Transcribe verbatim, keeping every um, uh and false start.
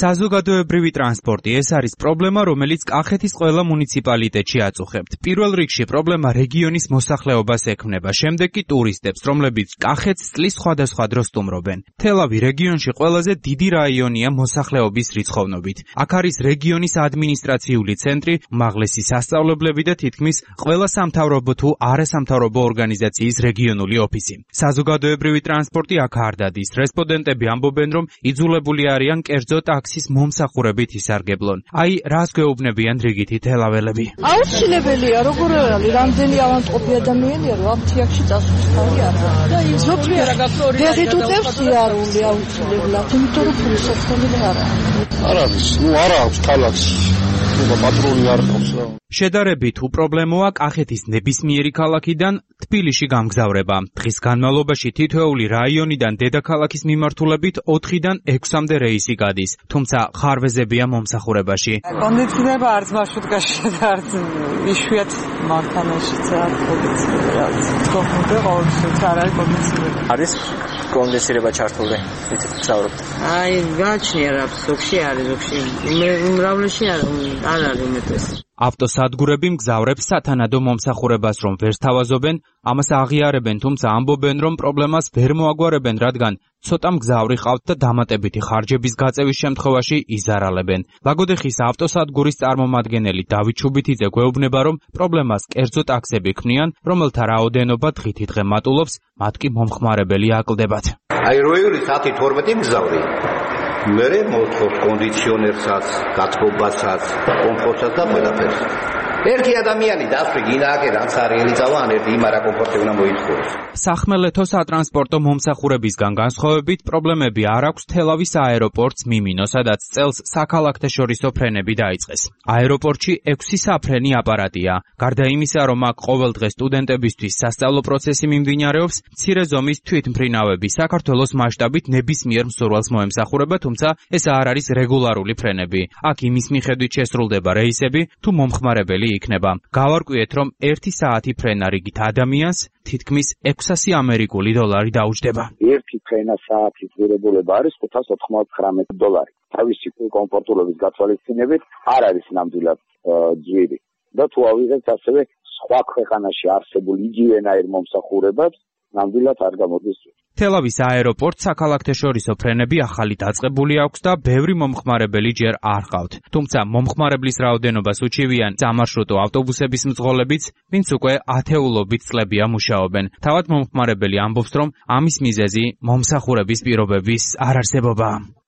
საზოგადოებრივი ტრანსპორტი ეს არის პრობლემა, რომელიც კახეთის ყველა მუნიციპალიტეტში აწუხებთ. Პირველ რიგში პრობლემა რეგიონის მოსახლეობას ექმნება, შემდეგ კი ტურისტებს, რომლებიც კახეთს წლის სხვადასხვა დროს სტუმრობენ. თელავი რეგიონში ყველაზე დიდი რაიონია მოსახლეობის რიცხოვნობით. აქ არის რეგიონის ადმინისტრაციული ცენტრი, უმაღლესი სასწავლებლები და თითქმის ყველა სამთავრობო თუ არასამთავრობო ორგანიზაციის რეგიონული ოფისი. საზოგადოებრივი ტრანსპორტი აქ არ დადის. რესპონდენტები ამბობენ, რომ იძულებული არიან კერძო ტაქსის მომსახურებით ისარგებლონ. აი, რას გვეუბნებიან რიგითი თელაველები. აუცილებელია, როგორ არის, რამდენი ავადმყოფი ადამიანია, რომ ამ თიაქში წასვლის თავი არ აქვს. და ზოგიერთ დღით უწევს იარული აუცილებლად, იმიტომ რომ ფულსაფრთხილე არ არის. არ არის, ნუ არ აქვს ქალაქში. პატრული არ ყავს რა. შედარებით უპრობლემოა კახეთის ნებისმიერი ქალაქიდან თბილისში გამგზავრება. დღის განმავლობაში თითოეული რაიონიდან დედაქალაქის მიმართულებით ოთხიდან ექვსამდე რეისი გადის, თუმცა ხარვეზებია მომსახურებაში. კონდიციონერება არც მარშრუტკაში და არც იშვიათ მანქანაშიც არ კონდიციონერებს. თქონდე ყოველთვის არ არის კონდიციონერი. არის კონდიციონერება ჩართული. იცით გზავრობთ. აი, გაჩნია რა, ზოგში არის, ზოგში. მე უმრავლესში არ არის უმეტეს. ავტოსადგურები მგზავრებს სათანადო მომსახურებას რომ ვერ სთავაზობენ, ამას აღიარებენ, თუმცა ამბობენ, რომ პრობლემას ვერ მოაგვარებენ, რადგან ცოტა მგზავრი ყავთ და დამატებითი ხარჯების გაწევის შემთხვევაში იზარალებენ. ლაგოდეხის ავტოსადგურის წარმომადგენელი დავით ჩუბითიძე გვეუბნება, რომ პრობლემას კერძო ტაქსები ქმნიან, რომელთა რაოდენობა დღითი დღე მატულობს, მათ კი მომხმარებელი აკლდებათ. აი როიური საათი თორმეტი მგზავრი. მერე მოთხოვთ კონდიციონერსაც, გათბობასაც, კომფორტსაც და ყველაფერს. ერთი ადამიანი დასვრი გინააკე რაც არის ელიწავა, ან ერთი იმარა კომფორტი უნდა მოითხოვოს. სახმელეთო სატრანსპორტო მომსახურებისგან განსხვავებით პრობლემები არ აქვს თელავის აეროპორტს მიმინო, სადაც წელს საქალაქთაშორისო ფრენები დაიწყეს. აეროპორტში ექვსი საფრენი აპარატია. გარდა იმისა, რომ აქ ყოველდღე სტუდენტებისთვის სასწავლო პროცესი მიმდინარეობს, მცირე ზომის თვითმფრინავები საქართველოს მასშტაბით ნებისმიერ მსურველს მოემსახურება, თუმცა ეს არ არის რეგულარული ფრენები. აქ იმის მიხედვით შესრულდება რეისები, თუ მომხმარებელი იქნება. გავარკვიეთ, რომ ერთი საათი ფრენა რიგით ადამიანს თითქმის ექვსასი ამერიკული დოლარი დაუჯდება. ერთი ფრენა საათის ღირებულება არის ხუთას ოთხმოცდათხმეტ დოლარი. თავისი კომფორტულობის გათვალისწინებით არ არის ნამდვილად ძვირი. და თუ ავიღებთ ასევე სხვა ქვეყანაში არსებულ იგივენაირ მომსახურებას, ნამდვილად არ გამოდის. თელავის აეროპორტს საქალაქთაშორისო ფრენები ახალი დაწყებული აქვს და ბევრი მომხმარებელი ჯერ არ ყავთ. თუმცა მომხმარებლის რაოდენობას უჩივიან სამარშრუტო ავტობუსების მძღოლებიც, ვინც უკვე ათეულობით წლებია მუშაობენ. თავად მომხმარებელი ამბობს, რომ ამის მიზეზი მომსახურების პირობების არარსებობაა.